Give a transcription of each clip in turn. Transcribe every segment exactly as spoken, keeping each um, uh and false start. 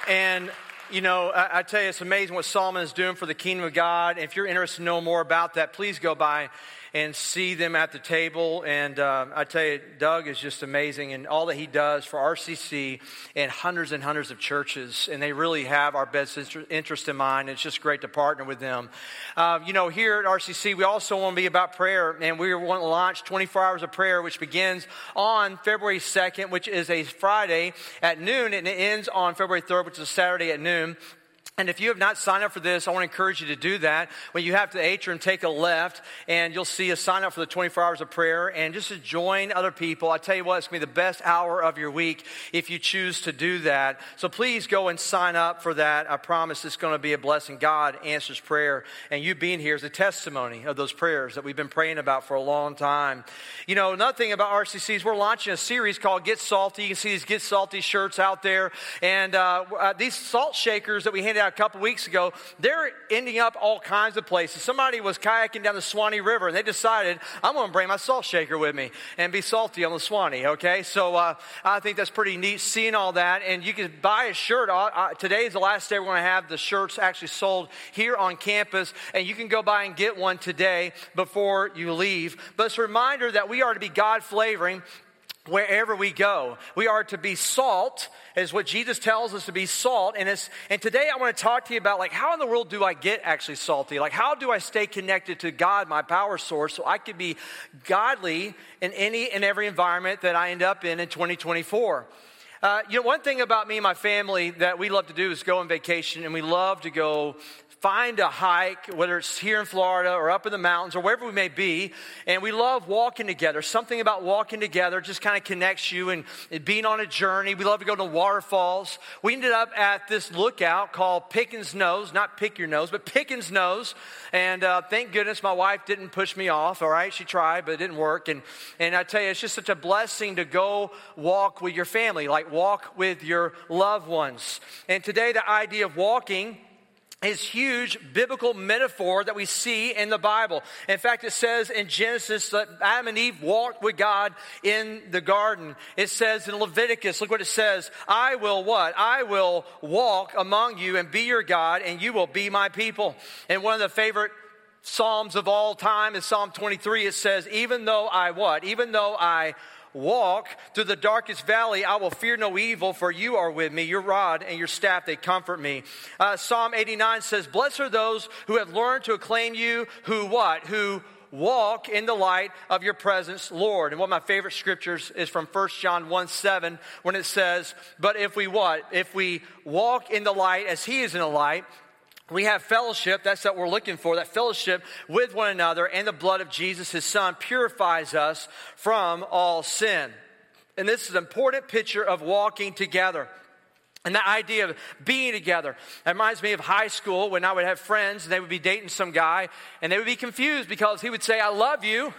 And, you know, I, I tell you, it's amazing what Solomon is doing for the kingdom of God. If you're interested to know more about that, please go by and see them at the table. And uh, I tell you, Doug is just amazing and all that he does for R C C and hundreds and hundreds of churches. And they really have our best interest in mind. It's just great to partner with them. Uh, you know, here at R C C, we also want to be about prayer. And we want to launch twenty-four hours of prayer, which begins on February second, which is a Friday at noon. And it ends on February third, which is a Saturday at noon. And if you have not signed up for this, I want to encourage you to do that. When you have to the atrium, take a left, and you'll see a sign up for the twenty-four hours of prayer. And just to join other people, I tell you what, it's going to be the best hour of your week if you choose to do that. So please go and sign up for that. I promise it's going to be a blessing. God answers prayer. And you being here is a testimony of those prayers that we've been praying about for a long time. You know, another thing about R C C is we're launching a series called Get Salty. You can see these Get Salty shirts out there. And uh, uh, these salt shakers that we handed out a couple weeks ago, they're ending up all kinds of places. Somebody was kayaking down the Swanee River and they decided, I'm going to bring my salt shaker with me and be salty on the Swanee, okay? So uh, I think that's pretty neat seeing all that. And you can buy a shirt. Uh, uh, today is the last day we're going to have the shirts actually sold here on campus, and you can go by and get one today before you leave. But it's a reminder that we are to be God-flavoring wherever we go. We are to be salt, is what Jesus tells us to be salt. And it's, and today I want to talk to you about, like, how in the world do I get actually salty? Like, how do I stay connected to God, my power source, so I can be godly in any and every environment that I end up in in twenty twenty-four? Uh, you know, one thing about me and my family that we love to do is go on vacation, and we love to go find a hike, whether it's here in Florida or up in the mountains or wherever we may be, and we love walking together. Something about walking together just kind of connects you and, and being on a journey. We love to go to waterfalls. We ended up at this lookout called Pickens Nose, not Pick Your Nose, but Pickens Nose, and uh, thank goodness my wife didn't push me off, all right? She tried, but it didn't work, and, and I tell you, it's just such a blessing to go walk with your family, like walk with your loved ones. And today, the idea of walking is huge biblical metaphor that we see in the Bible. In fact, it says in Genesis that Adam and Eve walked with God in the garden. It says in Leviticus, look what it says, I will what? I will walk among you and be your God, and you will be my people. And one of the favorite Psalms of all time is Psalm twenty-three. It says, even though I what? Even though I walk through the darkest valley, I will fear no evil, for you are with me. Your rod and your staff, they comfort me. Uh, Psalm eighty-nine says, blessed are those who have learned to acclaim you, who what? Who walk in the light of your presence, Lord. And one of my favorite scriptures is from First John one seven, when it says, but if we what? If we walk in the light as he is in the light, we have fellowship, that's what we're looking for, that fellowship with one another, and the blood of Jesus, his son, purifies us from all sin. And this is an important picture of walking together. And that idea of being together, that reminds me of high school when I would have friends and they would be dating some guy and they would be confused because he would say, I love you,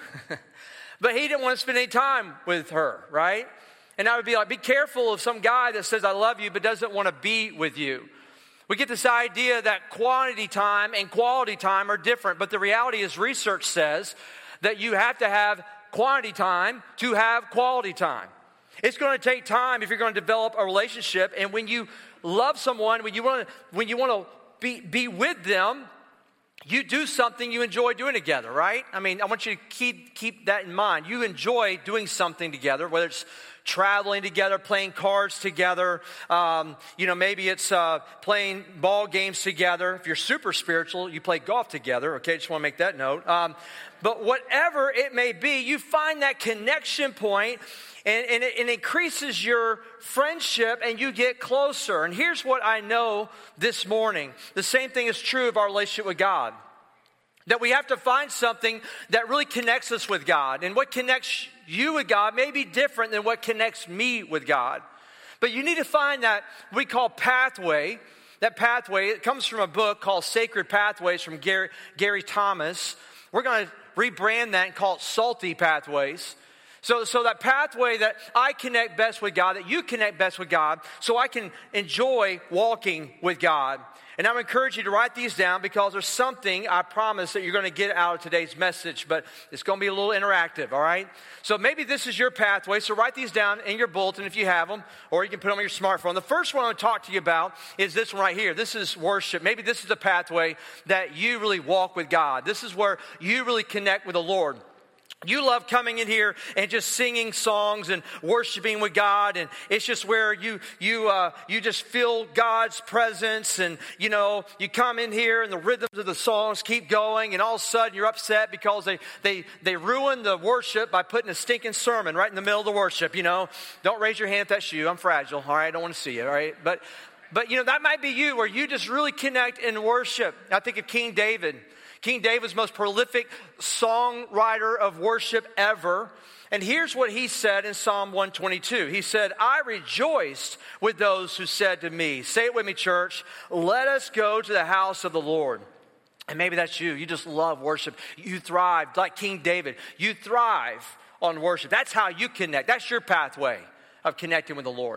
but he didn't want to spend any time with her, right? And I would be like, be careful of some guy that says I love you but doesn't want to be with you. We get this idea that quantity time and quality time are different, but the reality is research says that you have to have quantity time to have quality time. It's going to take time if you're going to develop a relationship, and when you love someone, when you want to, when you want to be, be with them, you do something you enjoy doing together, right? I mean, I want you to keep, keep that in mind. You enjoy doing something together, whether it's traveling together, playing cards together. Um, you know, maybe it's uh, playing ball games together. If you're super spiritual, you play golf together. Okay, just want to make that note. Um, but whatever it may be, you find that connection point, and, and it, it increases your friendship, and you get closer. And here's what I know this morning. The same thing is true of our relationship with God. That we have to find something that really connects us with God. And what connects you with God may be different than what connects me with God. But you need to find that we call pathway. That pathway, it comes from a book called Sacred Pathways from Gary, Gary Thomas. We're going to rebrand that and call it Salty Pathways. So, so that pathway that I connect best with God, that you connect best with God, so I can enjoy walking with God. And I would encourage you to write these down because there's something I promise that you're going to get out of today's message, but it's going to be a little interactive, all right? So maybe this is your pathway, so write these down in your bulletin if you have them, or you can put them on your smartphone. The first one I want to talk to you about is this one right here. This is worship. Maybe this is the pathway that you really walk with God. This is where you really connect with the Lord. You love coming in here and just singing songs and worshiping with God, and it's just where you you uh, you just feel God's presence, and you know you come in here and the rhythms of the songs keep going, and all of a sudden you're upset because they they they ruin the worship by putting a stinking sermon right in the middle of the worship. You know, don't raise your hand if that's you. I'm fragile. All right, I don't want to see you. All right, but but you know that might be you, where you just really connect in worship. I think of King David. King David was the most prolific songwriter of worship ever. And here's what he said in Psalm one twenty-two. He said, I rejoiced with those who said to me, say it with me, church, let us go to the house of the Lord. And maybe that's you. You just love worship. You thrive like King David. You thrive on worship. That's how you connect. That's your pathway of connecting with the Lord.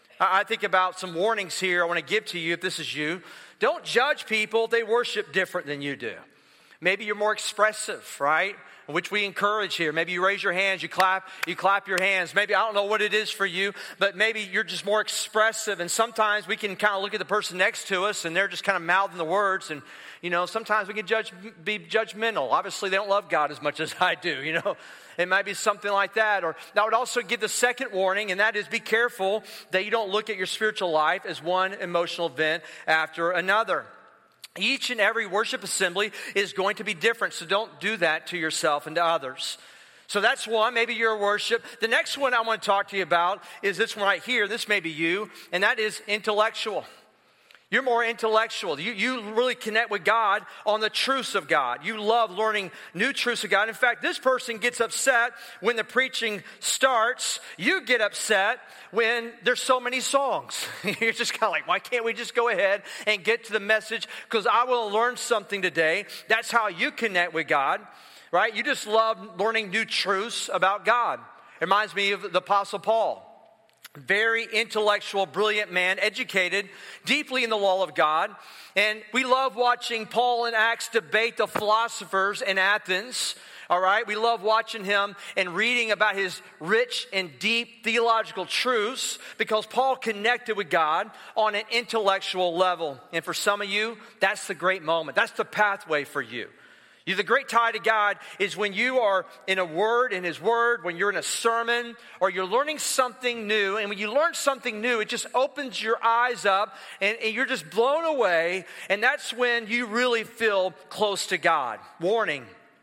I think about some warnings here I want to give to you if this is you. Don't judge people if they worship different than you do. Maybe you're more expressive, right? Which we encourage here. Maybe you raise your hands, you clap, you clap your hands. Maybe, I don't know what it is for you, but maybe you're just more expressive. And sometimes we can kind of look at the person next to us and they're just kind of mouthing the words. And, you know, sometimes we can judge, be judgmental. Obviously, they don't love God as much as I do, you know. It might be something like that. Or I would also give the second warning, and that is be careful that you don't look at your spiritual life as one emotional event after another. Each and every worship assembly is going to be different, so don't do that to yourself and to others. So that's one, maybe your worship. The next one I want to talk to you about is this one right here. This may be you, and that is intellectual. You're more intellectual. You, you really connect with God on the truths of God. You love learning new truths of God. In fact, this person gets upset when the preaching starts. You get upset when there's so many songs. You're just kind of like, why can't we just go ahead and get to the message? Because I will learn something today. That's how you connect with God, right? You just love learning new truths about God. It reminds me of the Apostle Paul. Very intellectual, brilliant man, educated deeply in the law of God. And we love watching Paul in Acts debate the philosophers in Athens. All right, we love watching him and reading about his rich and deep theological truths because Paul connected with God on an intellectual level. And for some of you, that's the great moment. That's the pathway for you. You, the great tie to God is when you are in a word, in His Word, when you're in a sermon, or you're learning something new. And when you learn something new, it just opens your eyes up, and, and you're just blown away. And that's when you really feel close to God. Warning.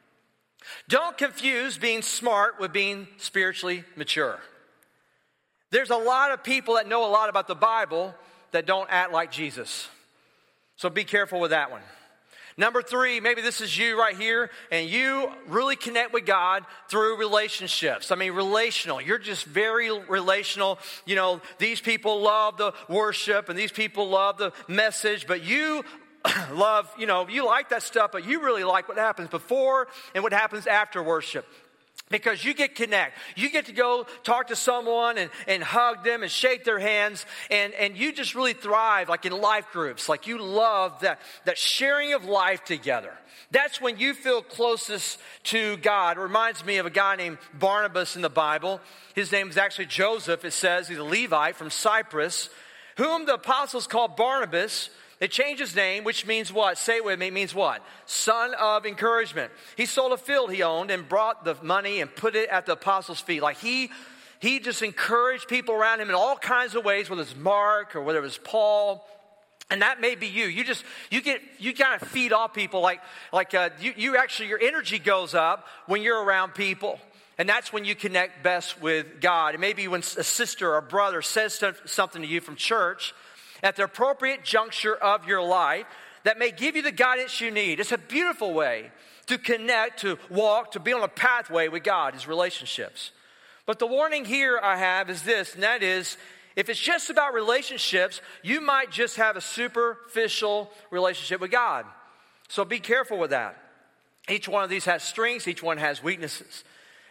Don't confuse being smart with being spiritually mature. There's a lot of people that know a lot about the Bible that don't act like Jesus. So be careful with that one. Number three, maybe this is you right here, and you really connect with God through relationships. I mean, relational. You're just very relational. You know, these people love the worship, and these people love the message, but you love, you know, you like that stuff, but you really like what happens before and what happens after worship. Because you get connect. You get to go talk to someone and, and hug them and shake their hands. And, and you just really thrive like in life groups. Like you love that, that sharing of life together. That's when you feel closest to God. It reminds me of a guy named Barnabas in the Bible. His name is actually Joseph. It says he's a Levite from Cyprus, whom the apostles called Barnabas. They changed his name, which means what? Say it with me. It means what? Son of encouragement. He sold a field he owned and brought the money and put it at the apostles' feet. Like he, he just encouraged people around him in all kinds of ways, whether it's Mark or whether it was Paul. And that may be you. You just, you get, you kind of feed off people like, like uh, you, you actually, your energy goes up when you're around people. And that's when you connect best with God. It may be when a sister or brother says something to you from church at the appropriate juncture of your life that may give you the guidance you need. It's a beautiful way to connect, to walk, to be on a pathway with God, His relationships. But the warning here I have is this, and that is, if it's just about relationships, you might just have a superficial relationship with God. So be careful with that. Each one of these has strengths, each one has weaknesses.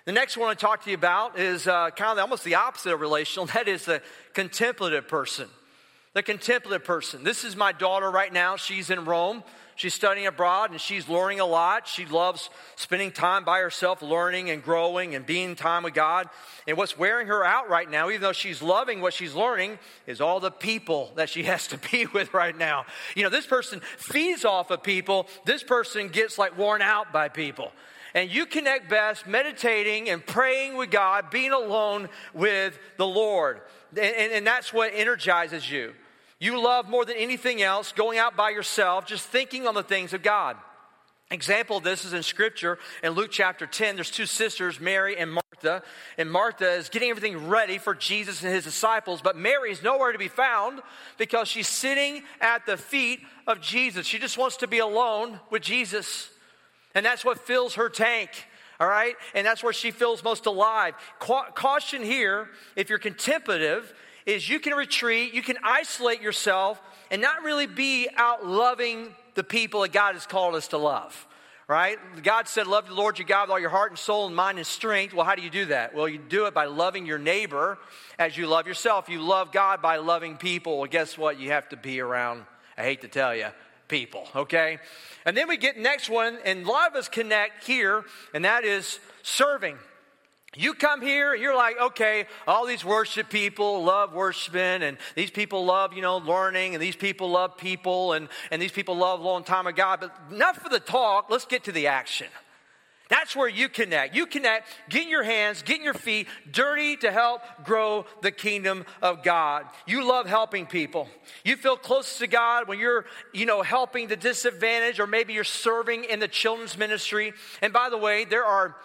The next one I want to talk to you about is uh, kind of almost the opposite of relational. That is the contemplative person. The contemplative person. This is my daughter right now. She's in Rome. She's studying abroad and she's learning a lot. She loves spending time by herself, learning and growing and being time with God. And what's wearing her out right now, even though she's loving what she's learning, is all the people that she has to be with right now. You know, this person feeds off of people. This person gets like worn out by people. And you connect best meditating and praying with God, being alone with the Lord. And, and, and that's what energizes you. You love more than anything else going out by yourself, just thinking on the things of God. Example of this is in Scripture in Luke chapter ten. There's two sisters, Mary and Martha. And Martha is getting everything ready for Jesus and his disciples. But Mary is nowhere to be found because she's sitting at the feet of Jesus. She just wants to be alone with Jesus. And that's what fills her tank. All right? And that's where she feels most alive. Ca- caution here, if you're contemplative, is you can retreat, you can isolate yourself and not really be out loving the people that God has called us to love, right? God said, love the Lord your God with all your heart and soul and mind and strength. Well, how do you do that? Well, you do it by loving your neighbor as you love yourself. You love God by loving people. Well, guess what? You have to be around, I hate to tell you, people, okay? And then we get next one, and a lot of us connect here, and that is serving. You come here, you're like, okay, all these worship people love worshiping, and these people love, you know, learning, and these people love people, and, and these people love a long time of God. But enough for the talk, let's get to the action. That's where you connect. You connect, getting your hands, getting your feet dirty to help grow the kingdom of God. You love helping people. You feel close to God when you're, you know, helping the disadvantaged, or maybe you're serving in the children's ministry. And by the way, there are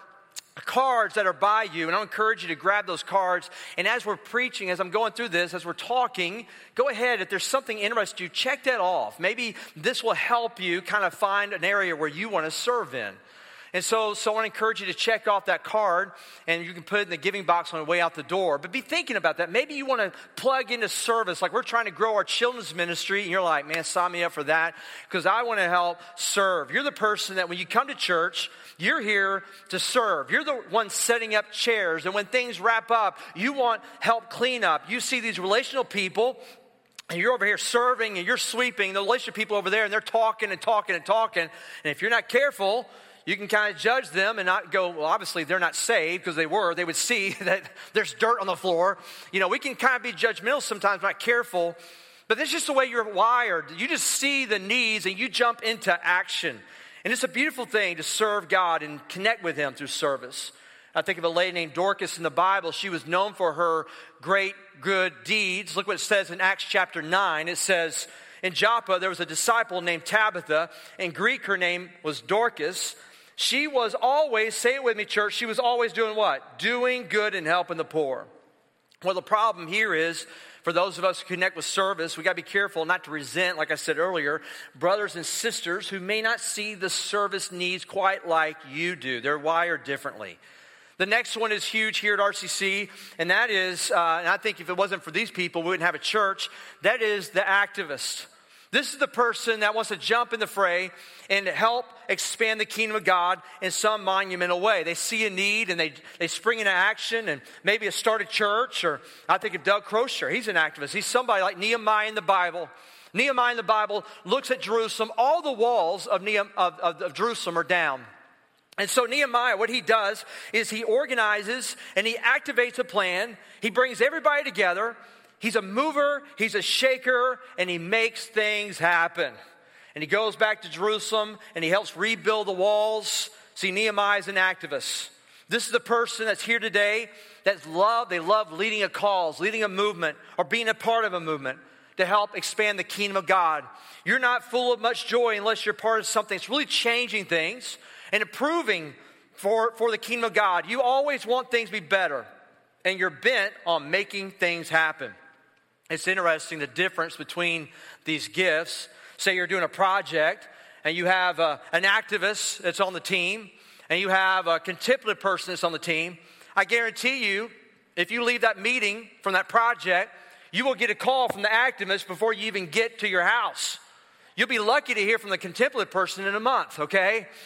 cards that are by you, and I'll encourage you to grab those cards. And as we're preaching, as I'm going through this, as we're talking, go ahead, if there's something interesting you, check that off. Maybe this will help you kind of find an area where you want to serve in. And so, so I want to encourage you to check off that card, and you can put it in the giving box on the way out the door. But be thinking about that. Maybe you want to plug into service. Like we're trying to grow our children's ministry, and you're like, man, sign me up for that, because I want to help serve. You're the person that when you come to church, you're here to serve. You're the one setting up chairs, and when things wrap up, you want help clean up. You see these relational people, and you're over here serving, and you're sweeping. The relationship people over there, and they're talking and talking and talking. And if you're not careful, you can kind of judge them and not go, well, obviously they're not saved, because they were. They would see that there's dirt on the floor. You know, we can kind of be judgmental sometimes, not careful. But that's just the way you're wired. You just see the needs and you jump into action. And it's a beautiful thing to serve God and connect with him through service. I think of a lady named Dorcas in the Bible. She was known for her great good deeds. Look what it says in Acts chapter nine. It says, in Joppa there was a disciple named Tabitha. In Greek her name was Dorcas. She was always, say it with me, church, she was always doing what? Doing good and helping the poor. Well, the problem here is, for those of us who connect with service, we got to be careful not to resent, like I said earlier, brothers and sisters who may not see the service needs quite like you do. They're wired differently. The next one is huge here at R C C, and that is, uh, and I think if it wasn't for these people, we wouldn't have a church. That is the activist. This is the person that wants to jump in the fray and help expand the kingdom of God in some monumental way. They see a need and they, they spring into action, and maybe a start a church. Or I think of Doug Crosher. He's an activist. He's somebody like Nehemiah in the Bible. Nehemiah in the Bible looks at Jerusalem. All the walls of, Nehem, of, of, of Jerusalem are down. And so Nehemiah, what he does is he organizes and he activates a plan. He brings everybody together. He's a mover, he's a shaker, and he makes things happen. And he goes back to Jerusalem, and he helps rebuild the walls. See, Nehemiah is an activist. This is the person that's here today that's love, they love leading a cause, leading a movement, or being a part of a movement to help expand the kingdom of God. You're not full of much joy unless you're part of something that's really changing things and improving for, for the kingdom of God. You always want things to be better, and you're bent on making things happen. It's interesting the difference between these gifts. Say you're doing a project and you have a, an activist that's on the team and you have a contemplative person that's on the team. I guarantee you, if you leave that meeting from that project, you will get a call from the activist before you even get to your house. You'll be lucky to hear from the contemplative person in a month, okay?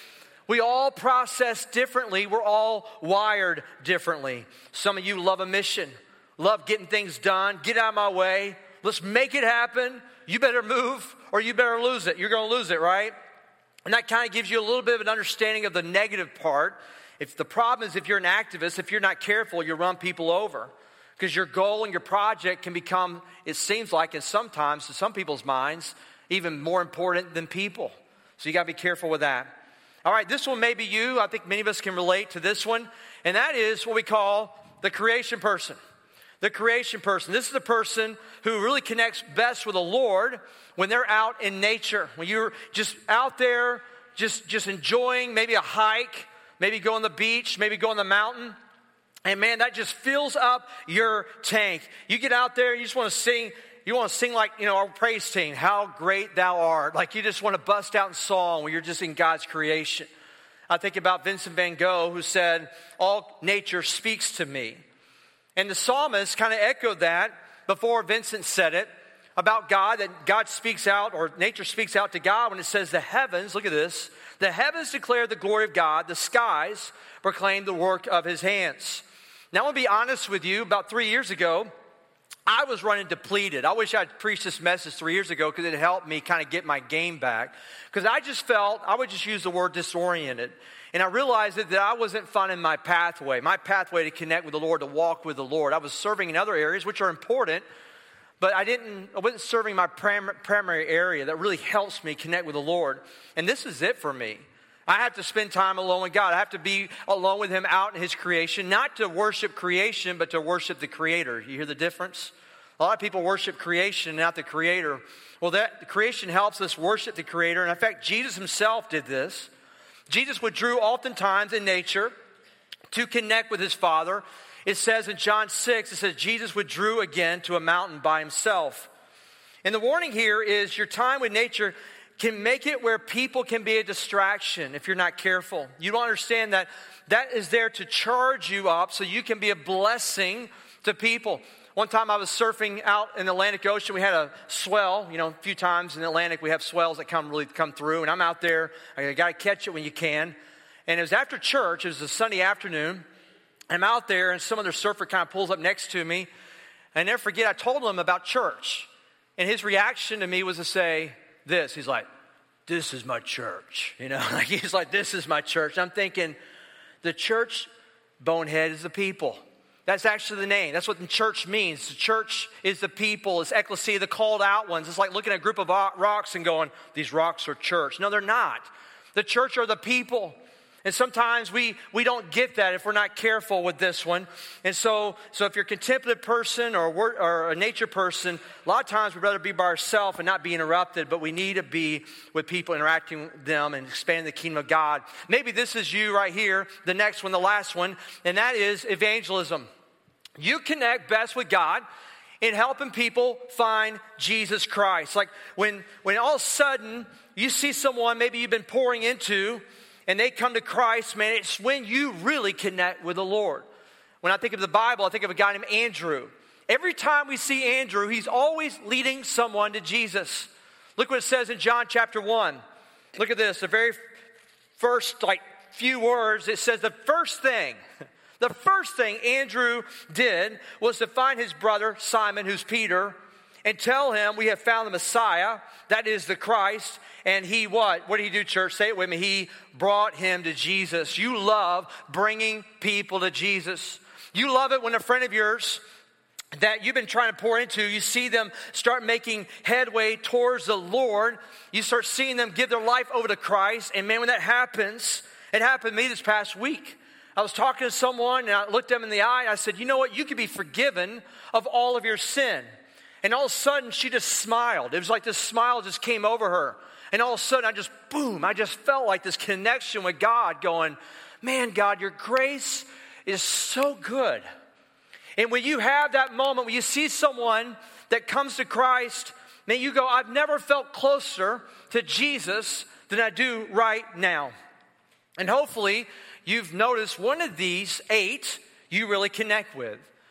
We all process differently. We're all wired differently. Some of you love a mission, love getting things done. Get out of my way. Let's make it happen. You better move or you better lose it. You're going to lose it, right? And that kind of gives you a little bit of an understanding of the negative part. If the problem is if you're an activist, if you're not careful, you run people over. Because your goal and your project can become, it seems like, and sometimes to some people's minds, even more important than people. So you got to be careful with that. All right, this one may be you. I think many of us can relate to this one. And that is what we call the creation person. The creation person. This is the person who really connects best with the Lord when they're out in nature. When you're just out there, just, just enjoying maybe a hike, maybe go on the beach, maybe go on the mountain. And man, that just fills up your tank. You get out there, you just want to sing. You want to sing like, you know, our praise team, how great thou art. Like you just want to bust out in song when you're just in God's creation. I think about Vincent van Gogh, who said, all nature speaks to me. And the psalmist kind of echoed that before Vincent said it about God, that God speaks out, or nature speaks out to God when it says the heavens, look at this, the heavens declare the glory of God, the skies proclaim the work of his hands. Now, I want to be honest with you, about three years ago, I was running depleted. I wish I'd preached this message three years ago because it helped me kind of get my game back. Because I just felt, I would just use the word disoriented. And I realized that, that I wasn't finding my pathway, my pathway to connect with the Lord, to walk with the Lord. I was serving in other areas, which are important, but I didn't, I wasn't serving my prim- primary area that really helps me connect with the Lord. And this is it for me. I have to spend time alone with God. I have to be alone with him out in his creation, not to worship creation, but to worship the Creator. You hear the difference? A lot of people worship creation, not the Creator. Well, that the creation helps us worship the Creator. And in fact, Jesus himself did this. Jesus withdrew oftentimes in nature to connect with his Father. It says in John six, it says, Jesus withdrew again to a mountain by himself. And the warning here is your time with nature can make it where people can be a distraction if you're not careful. You don't understand that that is there to charge you up so you can be a blessing to people. One time I was surfing out in the Atlantic Ocean. We had a swell. You know, a few times in the Atlantic we have swells that come really come through. And I'm out there. I got to catch it when you can. And it was after church. It was a Sunday afternoon. I'm out there and some other surfer kind of pulls up next to me. And I never forget, I told him about church. And his reaction to me was to say this. He's like, this is my church. You know, like he's like, this is my church. And I'm thinking, the church, bonehead, is the people. That's actually the name. That's what the church means. The church is the people. It's ecclesia, the called out ones. It's like looking at a group of rocks and going, these rocks are church. No, they're not. The church are the people. And sometimes we, we don't get that if we're not careful with this one. And so, so if you're a contemplative person or, or a nature person, a lot of times we'd rather be by ourselves and not be interrupted, but we need to be with people, interacting with them and expanding the kingdom of God. Maybe this is you right here, the next one, the last one, and that is evangelism. You connect best with God in helping people find Jesus Christ. Like when, when all of a sudden you see someone maybe you've been pouring into, and they come to Christ, man, it's when you really connect with the Lord. When I think of the Bible, I think of a guy named Andrew. Every time we see Andrew, he's always leading someone to Jesus. Look what it says in John chapter one. Look at this, the very first like few words. It says the first thing, the first thing Andrew did was to find his brother Simon, who's Peter, and tell him we have found the Messiah, that is the Christ. And he what? What did he do, church? Say it with me. He brought him to Jesus. You love bringing people to Jesus. You love it when a friend of yours that you've been trying to pour into, you see them start making headway towards the Lord. You start seeing them give their life over to Christ. And man, when that happens, it happened to me this past week. I was talking to someone and I looked them in the eye. And I said, you know what? You can be forgiven of all of your sin. And all of a sudden, she just smiled. It was like this smile just came over her. And all of a sudden, I just, boom, I just felt like this connection with God going, man, God, your grace is so good. And when you have that moment, when you see someone that comes to Christ, man, you go, I've never felt closer to Jesus than I do right now. And hopefully, you've noticed one of these eight you really connect with.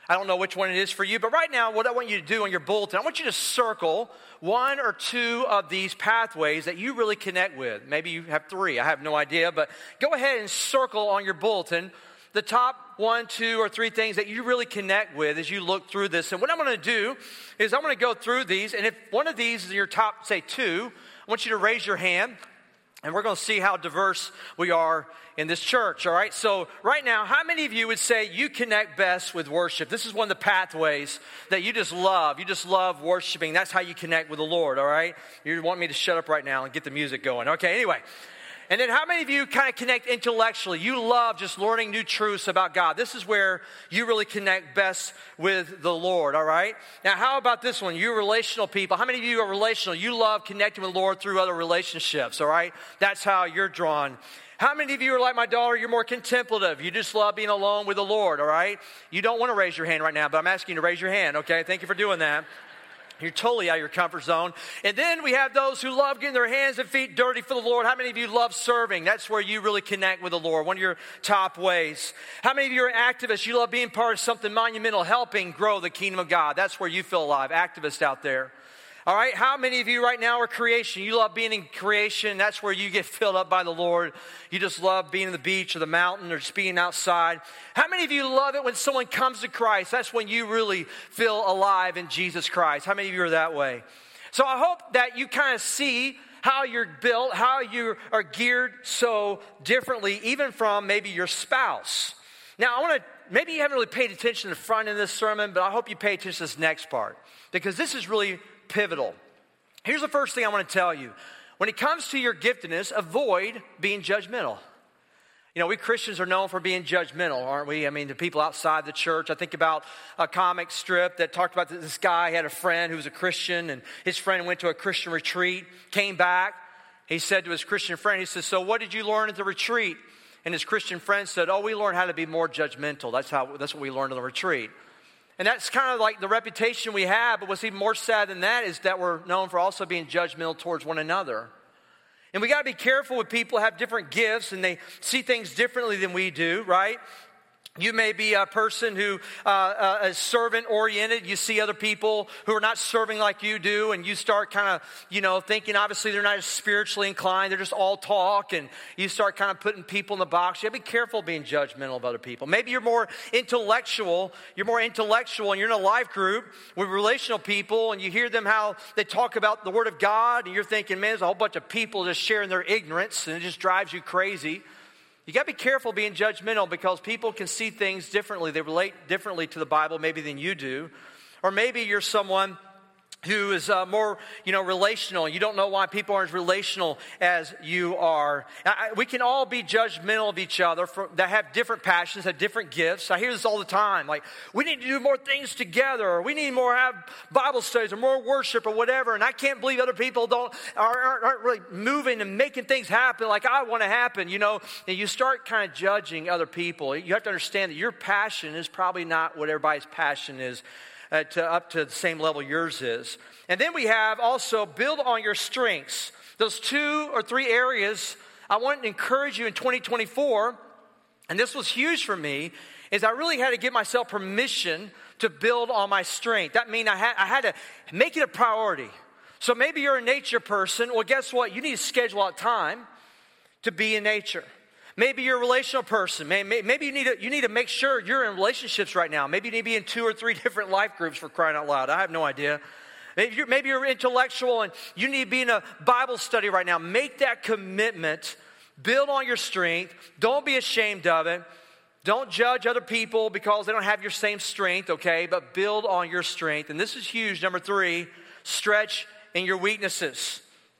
I don't know which one it is for you, but right now what I want you to do on your bulletin, I want you to circle one or two of these pathways that you really connect with. Maybe you have three, I have no idea, but go ahead and circle on your bulletin the top one, two, or three things that you really connect with as you look through this. And what I'm going to do is I'm going to go through these, and if one of these is your top, say, two, I want you to raise your hand, and we're going to see how diverse we are in this church, all right? So right now, how many of you would say you connect best with worship? This is one of the pathways that you just love. You just love worshiping. That's how you connect with the Lord, all right? You want me to shut up right now and get the music going. Okay, anyway. And then how many of you kind of connect intellectually? You love just learning new truths about God. This is where you really connect best with the Lord, all right? Now, how about this one? You relational people. How many of you are relational? You love connecting with the Lord through other relationships, all right? That's how you're drawn. How many of you are like my daughter? You're more contemplative. You just love being alone with the Lord, all right? You don't want to raise your hand right now, but I'm asking you to raise your hand, okay? Thank you for doing that. You're totally out of your comfort zone. And then we have those who love getting their hands and feet dirty for the Lord. How many of you love serving? That's where you really connect with the Lord, one of your top ways. How many of you are activists? You love being part of something monumental, helping grow the kingdom of God. That's where you feel alive, activists out there. All right, how many of you right now are creation? You love being in creation. That's where you get filled up by the Lord. You just love being on the beach or the mountain or just being outside. How many of you love it when someone comes to Christ? That's when you really feel alive in Jesus Christ. How many of you are that way? So I hope that you kind of see how you're built, how you are geared so differently, even from maybe your spouse. Now, I want to, maybe you haven't really paid attention to the front of this sermon, but I hope you pay attention to this next part, because this is really pivotal. Here's the first thing I want to tell you. When it comes to your giftedness, avoid being judgmental. You know, we Christians are known for being judgmental, aren't we? I mean, the people outside the church. I think about a comic strip that talked about this guy had a friend who was a Christian, and his friend went to a Christian retreat, came back. He said to his Christian friend, he said, "So what did you learn at the retreat?" And his Christian friend said, "Oh, we learned how to be more judgmental. That's how. That's what we learned on the retreat." And that's kind of like the reputation we have, but what's even more sad than that is that we're known for also being judgmental towards one another. And we got to be careful with people who have different gifts and they see things differently than we do, right? You may be a person who uh, uh, is servant-oriented. You see other people who are not serving like you do, and you start kind of, you know, thinking obviously they're not as spiritually inclined. They're just all talk, and you start kind of putting people in the box. You have to be careful being judgmental of other people. Maybe you're more intellectual. You're more intellectual, and you're in a life group with relational people, and you hear them how they talk about the Word of God, and you're thinking, man, there's a whole bunch of people just sharing their ignorance, and it just drives you crazy. You got to be careful being judgmental, because people can see things differently. They relate differently to the Bible maybe than you do. Or maybe you're someone who is uh, more, you know, relational. You don't know why people aren't as relational as you are. I, we can all be judgmental of each other for, that have different passions, have different gifts. I hear this all the time. Like, we need to do more things together, or we need more have Bible studies or more worship or whatever. And I can't believe other people don't aren't, aren't really moving and making things happen like I want to happen, you know. And you start kind of judging other people. You have to understand that your passion is probably not what everybody's passion is. Uh, to, up to the same level yours is. And then we have also build on your strengths. Those two or three areas I want to encourage you in twenty twenty-four, and this was huge for me, is I really had to give myself permission to build on my strength. That means I had, I had to make it a priority. So maybe you're a nature person. Well, guess what? You need to schedule out time to be in nature. Maybe you're a relational person. Maybe you need to, you need to make sure you're in relationships right now. Maybe you need to be in two or three different life groups, for crying out loud. I have no idea. Maybe you're, maybe you're intellectual and you need to be in a Bible study right now. Make that commitment. Build on your strength. Don't be ashamed of it. Don't judge other people because they don't have your same strength, okay? But build on your strength. And this is huge. Number three, stretch in your weaknesses.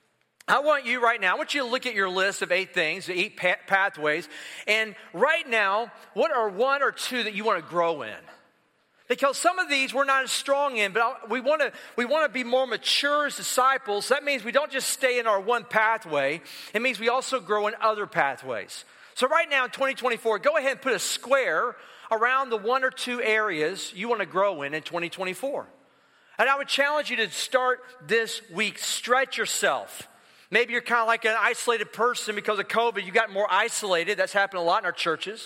I want you right now, I want you to look at your list of eight things, eight pathways, and right now, what are one or two that you want to grow in? Because some of these we're not as strong in, but we want to we want to be more mature as disciples. That means we don't just stay in our one pathway. It means we also grow in other pathways. So right now in twenty twenty-four, go ahead and put a square around the one or two areas you want to grow in in twenty twenty-four. And I would challenge you to start this week. Stretch yourself. Maybe you're kind of like an isolated person because of COVID. You got more isolated. That's happened a lot in our churches.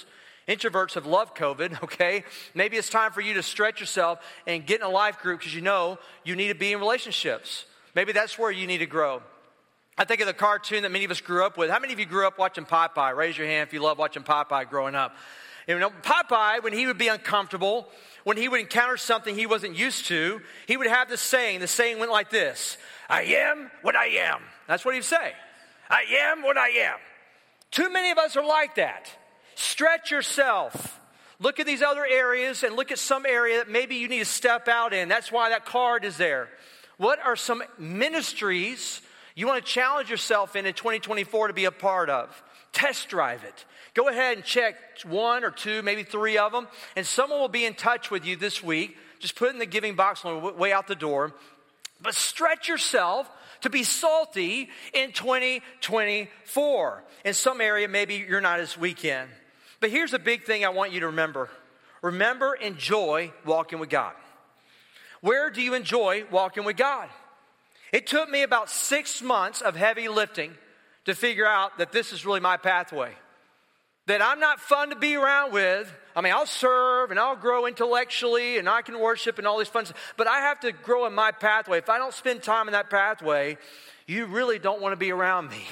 Introverts have loved COVID, okay? Maybe it's time for you to stretch yourself and get in a life group because you know you need to be in relationships. Maybe that's where you need to grow. I think of the cartoon that many of us grew up with. How many of you grew up watching Popeye? Raise your hand if you love watching Popeye growing up. You know, Popeye, when he would be uncomfortable, when he would encounter something he wasn't used to, he would have this saying. The saying went like this: I am what I am. That's what he'd say. I am what I am. Too many of us are like that. Stretch yourself. Look at these other areas and look at some area that maybe you need to step out in. That's why that card is there. What are some ministries you want to challenge yourself in in twenty twenty-four to be a part of? Test drive it. Go ahead and check one or two, maybe three of them, and someone will be in touch with you this week. Just put it in the giving box on the way out the door. But stretch yourself to be salty in twenty twenty-four. In some area, maybe you're not as weak in. But here's a big thing I want you to remember. Remember, enjoy walking with God. Where do you enjoy walking with God? It took me about six months of heavy lifting to figure out that this is really my pathway. That I'm not fun to be around with. I mean, I'll serve and I'll grow intellectually and I can worship and all these fun stuff. But I have to grow in my pathway. If I don't spend time in that pathway, you really don't want to be around me.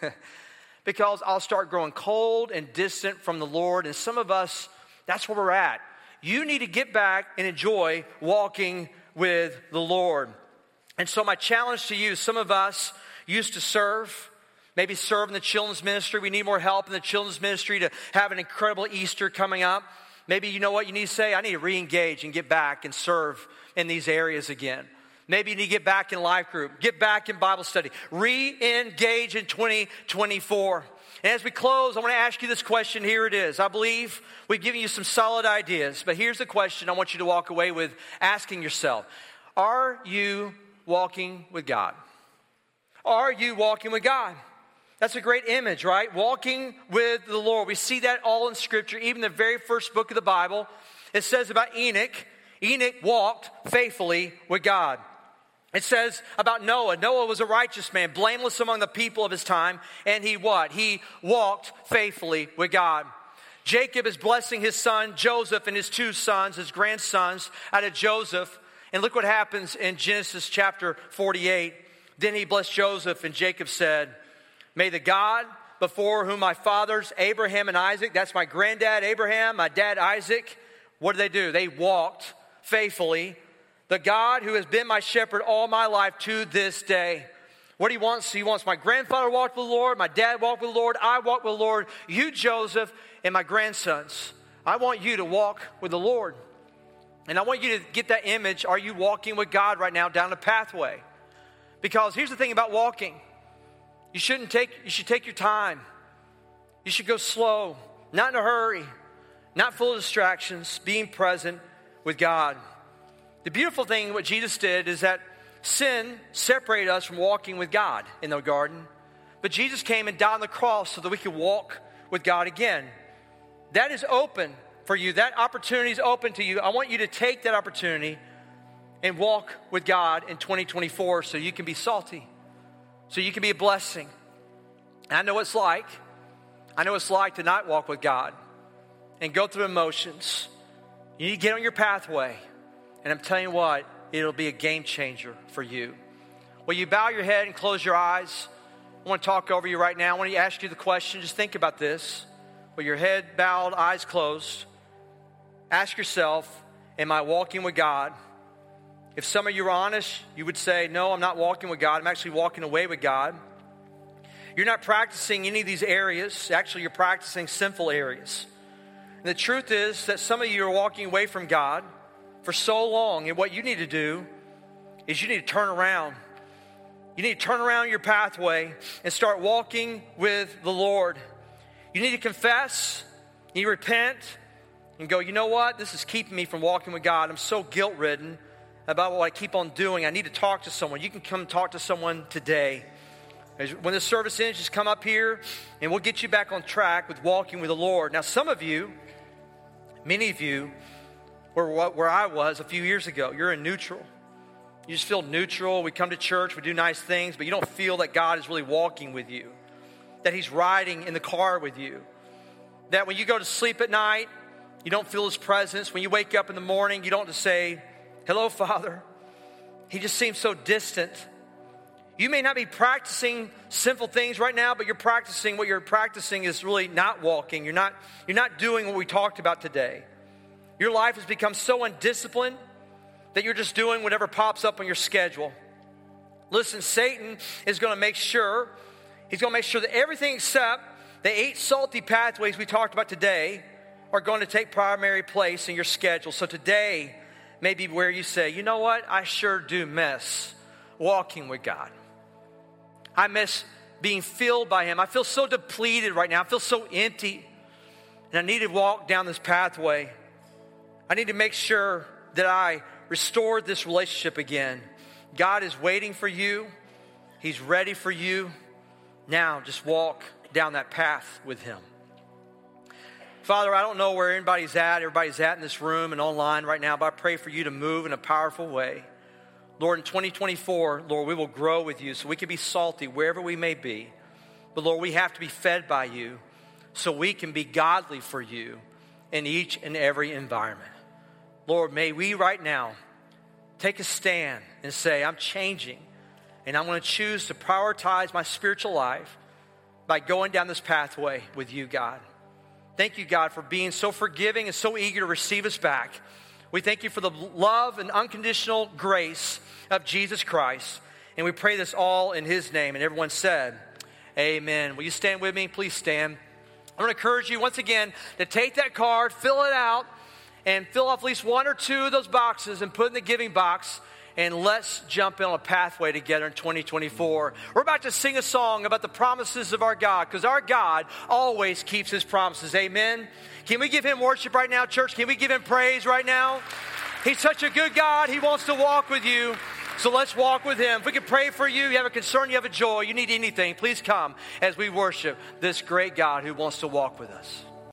Because I'll start growing cold and distant from the Lord. And some of us, that's where we're at. You need to get back and enjoy walking with the Lord. And so my challenge to you, some of us used to serve, maybe serve in the children's ministry. We need more help in the children's ministry to have an incredible Easter coming up. Maybe you know what you need to say? I need to re-engage and get back and serve in these areas again. Maybe you need to get back in life group, get back in Bible study, re-engage in twenty twenty-four. And as we close, I want to ask you this question. Here it is. I believe we've given you some solid ideas, but here's the question I want you to walk away with asking yourself. Are you walking with God? Are you walking with God? That's a great image, right? Walking with the Lord. We see that all in Scripture. Even the very first book of the Bible, it says about Enoch, Enoch walked faithfully with God. It says about Noah. Noah was a righteous man, blameless among the people of his time. And he what? He walked faithfully with God. Jacob is blessing his son Joseph and his two sons, his grandsons, out of Joseph. And look what happens in Genesis chapter forty-eight. Then he blessed Joseph, and Jacob said, may the God before whom my fathers, Abraham and Isaac, that's my granddad Abraham, my dad Isaac, what did they do? They walked faithfully. The God who has been my shepherd all my life to this day. What he wants, he wants my grandfather walked with the Lord, my dad walked with the Lord, I walked with the Lord, you, Joseph, and my grandsons. I want you to walk with the Lord. And I want you to get that image. Are you walking with God right now down the pathway? Because here's the thing about walking. You shouldn't take, you should take your time. You should go slow, not in a hurry, not full of distractions, being present with God. The beautiful thing, what Jesus did, is that sin separated us from walking with God in the garden. But Jesus came and died on the cross so that we could walk with God again. That is open for you. That opportunity is open to you. I want you to take that opportunity and walk with God in twenty twenty-four so you can be salty, so you can be a blessing. And I know what it's like. I know what it's like to not walk with God and go through emotions. You need to get on your pathway. And I'm telling you what, it'll be a game changer for you. Will you bow your head and close your eyes? I want to talk over you right now. I want to ask you the question. Just think about this. With your head bowed, eyes closed, ask yourself, am I walking with God? If some of you are honest, you would say, no, I'm not walking with God. I'm actually walking away with God. You're not practicing any of these areas. Actually, you're practicing sinful areas. And the truth is that some of you are walking away from God for so long. And what you need to do is you need to turn around. You need to turn around your pathway and start walking with the Lord. You need to confess. You need to repent and go, you know what? This is keeping me from walking with God. I'm so guilt-ridden about what I keep on doing. I need to talk to someone. You can come talk to someone today. When the service ends, just come up here and we'll get you back on track with walking with the Lord. Now, some of you, many of you, were where I was a few years ago. You're in neutral. You just feel neutral. We come to church, we do nice things, but you don't feel that God is really walking with you, that He's riding in the car with you. That when you go to sleep at night, you don't feel his presence. When you wake up in the morning, you don't just say, hello, Father. He just seems so distant. You may not be practicing sinful things right now, but you're practicing, what you're practicing is really not walking. You're not, you're not doing what we talked about today. Your life has become so undisciplined that you're just doing whatever pops up on your schedule. Listen, Satan is going to make sure, he's going to make sure that everything except the eight salty pathways we talked about today are going to take primary place in your schedule. So today may be where you say, you know what? I sure do miss walking with God. I miss being filled by him. I feel so depleted right now. I feel so empty. And I need to walk down this pathway. I need to make sure that I restore this relationship again. God is waiting for you. He's ready for you. Now just walk down that path with him. Father, I don't know where anybody's at, everybody's at in this room and online right now, but I pray for you to move in a powerful way. Lord, in twenty twenty-four, Lord, we will grow with you so we can be salty wherever we may be. But Lord, we have to be fed by you so we can be godly for you in each and every environment. Lord, may we right now take a stand and say, I'm changing, and I'm going to choose to prioritize my spiritual life by going down this pathway with you, God. Thank you, God, for being so forgiving and so eager to receive us back. We thank you for the love and unconditional grace of Jesus Christ. And we pray this all in his name. And everyone said, amen. Will you stand with me? Please stand. I want to encourage you once again to take that card, fill it out, and fill off at least one or two of those boxes and put it in the giving box. And let's jump in on a pathway together in twenty twenty-four. We're about to sing a song about the promises of our God, because our God always keeps his promises. Amen. Can we give him worship right now, church? Can we give him praise right now? He's such a good God. He wants to walk with you. So let's walk with him. If we can pray for you, you have a concern, you have a joy, you need anything, please come as we worship this great God who wants to walk with us.